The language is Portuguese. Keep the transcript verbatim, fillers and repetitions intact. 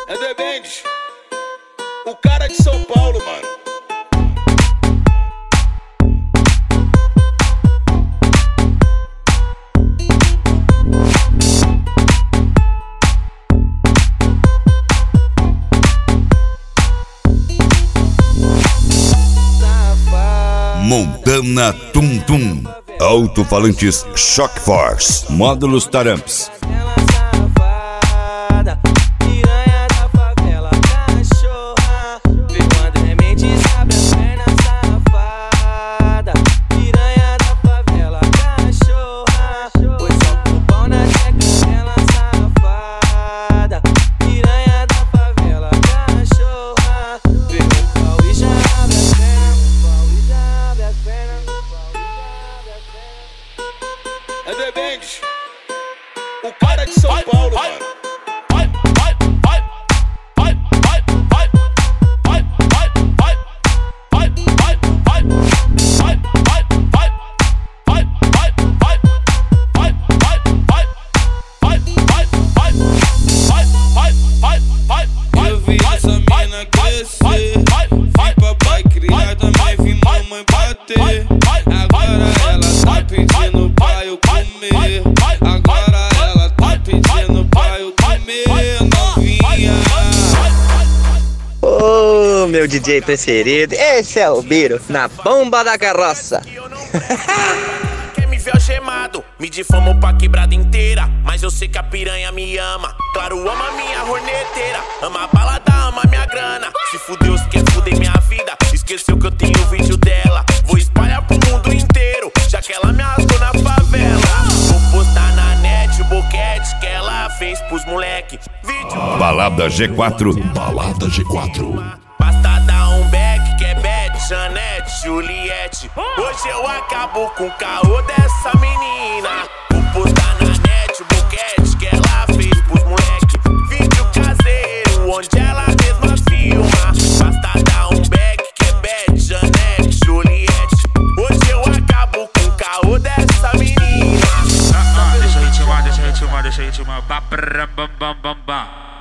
É The Bangs, o cara de São Paulo, mano. Montana Tum Tum, alto-falantes Shock Force, módulos Taramps. É The Bangs, o cara de São Paulo, mano. Eu vi essa mina crescer, vi papai criar, também vi mamãe bater. Agora ela tá pedindo pra eu comer. Agora ela tá pedindo pra eu comer, novinha. Ô, meu D J preferido, esse é o Biro, na bomba da carroça. Quer me ver algemado, me difamou pra quebrada inteira. Mas eu sei que a piranha me ama. Claro, ama minha horneteira. Ama a balada, ama minha grana. Se fudeu, se quer fuder minha vida. Esqueceu que eu tenho o vídeo dela. Vou espalhar pro mundo inteiro, já que ela me arrastou na favela. Vou postar na net o boquete que ela fez pros moleque. Vídeo Balada G quatro, Balada G quatro. basta dar um back que é Beth, Janete, Juliette. Hoje eu acabo com o caô dessa menina. Vou postar na net o boquete que ela fez pros moleque. Vídeo caseiro onde ela mesma filma. Basta dar um back que é Beth, Janete, Juliette. Hoje eu acabo com o caô dessa menina. Ah, ah, deixa eu ritmar, deixa eu ritmar, deixa eu ritmar. Ba, bra, bam, bam, bam, bam.